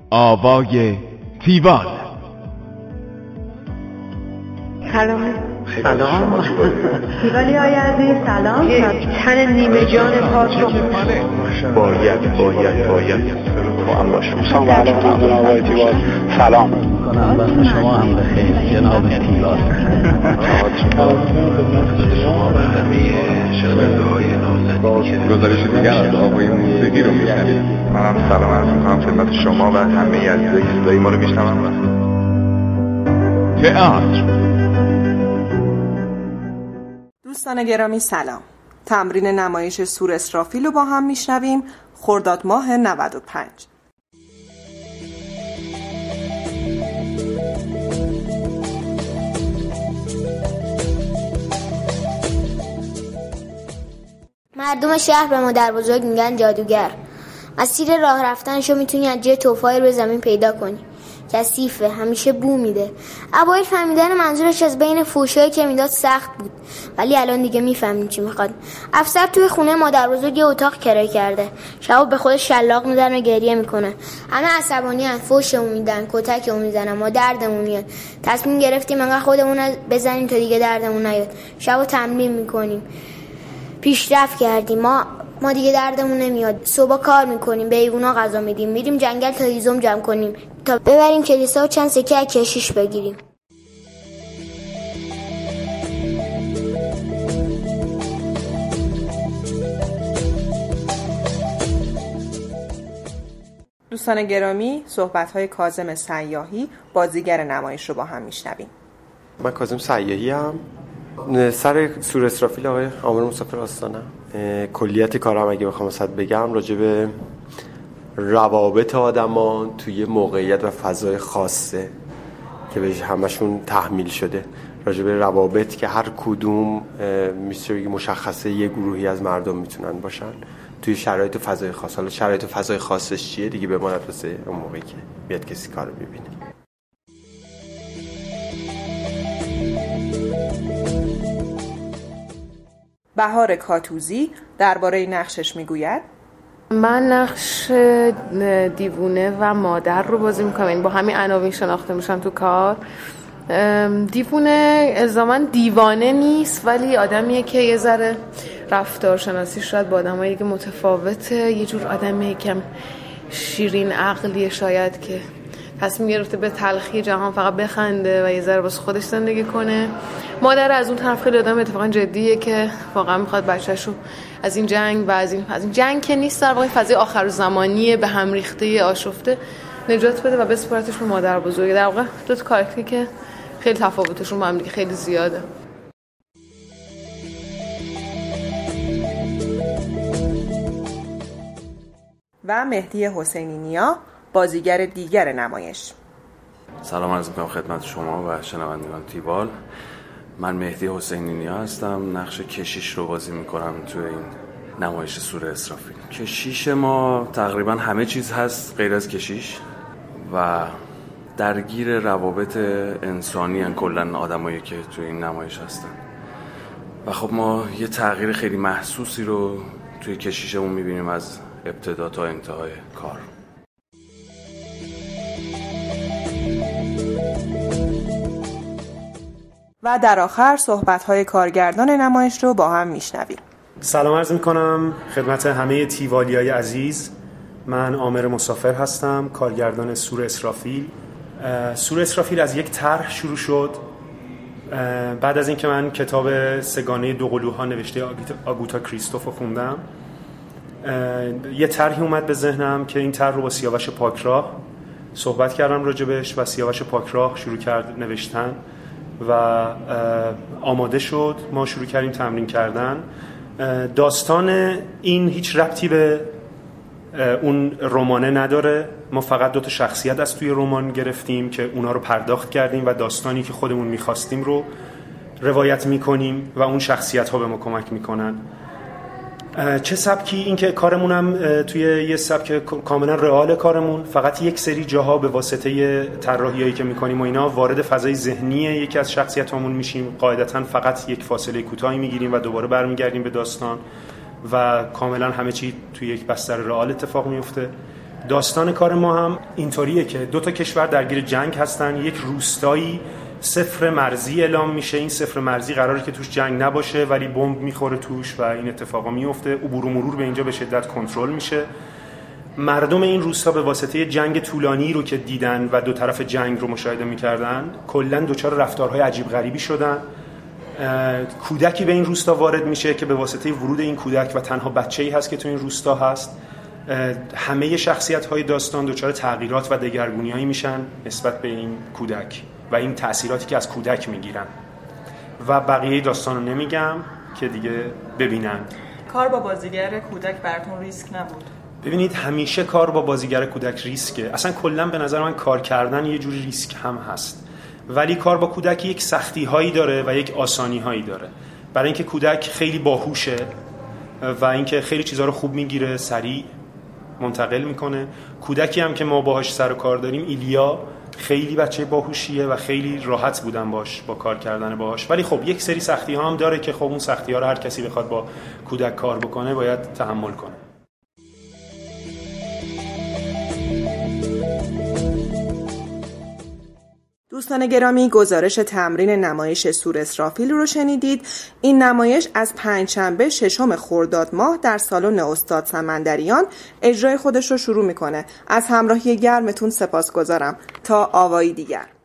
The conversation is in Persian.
آوای تیوال. سلام. تیوالی های عزیز سلام. یک تن نیمه جان پاک رو باید با هم باشم. سلام علیکم جناب آقای تیوال. سلام کنم وقت شما هم بخیر جناب تیوال. شما و همه شنونده‌های نازنین که گزارش دیگر از آقای موسیقی رو میشنوید. منم سلام عرض می‌کنم خدمت شما و همه عزیزایی که صدای ما رو میشنون. تئاتر. دوستان گرامی سلام. تمرین نمایش سور اسرافیل رو با هم میشنویم. خرداد ماه 95. مردم شهر به مادر بزرگ میگن جادوگر. مسیر راه رفتنشو میتونی از جای توفای روی زمین پیدا کنی. کثیفه، همیشه بو میده. اوایل فهمیدن منظورش از بین فوشایی که میداد سخت بود، ولی الان دیگه میفهمیم چی میخواد. افسر توی خونه مادر بزرگ یه اتاق کرایه کرده. شبا به خودش شلاق میدن و گریه میکنه. همه عصبانیان، فوشمون میدن، کتکمون میزنن، ما دردمون میاد. تصمیم گرفتیم انقدر خودمون بزنیم تا دیگه دردمون نیاد. شبا تمرین میکنیم. پیشرفت کردیم. ما دیگه دردمون نمیاد. صبح کار میکنیم، به حیوونا غذا میدیم، میریم جنگل تا هیزم جمع کنیم تا ببریم کلیسا و چند سکه از کشیش بگیریم. دوستان گرامی، صحبت‌های کاظم سیاحی بازیگر نمایش رو با هم میشنویم. من کاظم سیاحی ام. سر سور اسرافیل آقای عامر مسافر آستانه. کلیت کارم اگه بخوام واسط بگم راجع به روابط آدما توی موقعیت و فضای خاصه که به همشون تحمیل شده، راجع به روابط که هر کدوم میشه بگی مشخصه یه گروهی از مردم میتونن باشن توی شرایط و فضای خاص. حالا شرایط و فضای خاصش چیه دیگه به ما نرسه اون موقعی که بیاد کسی کارو ببینه. بهار کاتوزی درباره نقشش میگوید: من نقش دیوونه و مادر رو بازی میکنم. این با همین عناوین شناخته میشن تو کار. دیوونه الزاماً دیوانه نیست، ولی آدمیه که یه ذره رفتارشناسی شاید با آدمایی که متفاوته. یه جور آدمیه که شیرین عقلیه شاید که تصمیم گرفته به تلخی جهان فقط بخنده و یه ذره واسه خودش زندگی کنه. مادر از اون طرف خیلی آدم اتفاقا جدیه که واقعا میخواد بچه‌شو از این جنگ و از این جنگ که نیست، در واقع فضای آخرزمانی به هم ریخته آشفته نجات بده و بسپارتش به مادر بزرگ. در واقع دو تا کاراکتری که خیلی تفاوتشون با هم دیگه خیلی زیاده. و مهدی حسینی نیا بازیگر دیگر نمایش. سلام عرض می‌کنم خدمت شما و شنوندگان تیوال. من مهدی حسینی نیا هستم. نقش کشیش رو بازی می‌کنم توی این نمایش سور اسرافیل. کشیش ما تقریبا همه چیز هست غیر از کشیش و درگیر روابط انسانی ان کلاً آدمایی که توی این نمایش هستن. و خب ما یه تغییر خیلی محسوسی رو توی کشیشمون می‌بینیم از ابتدا تا انتهای کار. و در آخر صحبت‌های کارگردان نمایش رو با هم میشنویم. سلام عرض میکنم خدمت همه تیوالیای عزیز. من عامر مسافر هستم، کارگردان سور اسرافیل. سور اسرافیل از یک طرح شروع شد بعد از اینکه من کتاب سگانه دوقلوها نوشته آگوتا کریستوف رو خوندم. یه طرحی اومد به ذهنم که این طرح رو با سیاوش پاکراه صحبت کردم راجبش و سیاوش پاکراه شروع کرد نوشتن و آماده شد. ما شروع کردیم تمرین کردن. داستان این هیچ ربطی به اون رمانه نداره. ما فقط 2 تا شخصیت از توی رمان گرفتیم که اونا رو پرداخت کردیم و داستانی که خودمون می‌خواستیم رو روایت می‌کنیم و اون شخصیت‌ها به ما کمک می‌کنن. چه سبکی؟ این که کارمونم توی یه سبک کاملا رئال کارمون، فقط یک سری جاها به واسطه طراحیایی که میکنیم و اینا وارد فضای ذهنی یکی از شخصیتامون میشیم. قاعدتا فقط یک فاصله کوتاهی میگیریم و دوباره برمیگردیم به داستان و کاملا همه چی توی یک بستر رئال اتفاق میفته. داستان کار ما هم اینطوریه که 2 کشور درگیر جنگ هستن. یک روستایی صفر مرزی اعلام میشه. این صفر مرزی قراره که توش جنگ نباشه ولی بمب میخوره توش و این اتفاقا میفته. عبور و مرور به اینجا به شدت کنترل میشه. مردم این روستا به واسطه جنگ طولانی رو که دیدن و 2 طرف جنگ رو مشاهده میکردن کلا دچار رفتارهای عجیب غریبی شدن. کودکی به این روستا وارد میشه که به واسطه ورود این کودک و تنها بچه‌ای هست که تو این روستا هست، همه شخصیت‌های داستان دچار تغییرات و دگرگونی‌هایی میشن نسبت به این کودک و این تأثیراتی که از کودک میگیرن و بقیه داستان رو نمیگم که دیگه ببینن. کار با بازیگر کودک براتون ریسک نبود؟ ببینید همیشه کار با بازیگر کودک ریسکه. اصلا کلا به نظر من کار کردن یه جوری ریسک هم هست، ولی کار با کودک یک سختی هایی داره و یک آسانی هایی داره. برای اینکه کودک خیلی باهوشه و اینکه خیلی چیزها رو خوب میگیره، سریع منتقل میکنه. کودکی هم که ما باهاش سر و کار داریم، ایلیا، خیلی بچه باهوشیه و خیلی راحت بودن باش با کار کردن باهاش. ولی خب یک سری سختی ها هم داره که خب اون سختی ها رو هر کسی بخواد با کودک کار بکنه باید تحمل کنه. دوستان گرامی، گزارش تمرین نمایش سور اسرافیل رو شنیدید. این نمایش از پنجشنبه 6 خرداد ماه در سالن استاد سمندریان اجرای خودش رو شروع میکنه. از همراهی گرمتون سپاسگزارم. تا آوایی دیگر.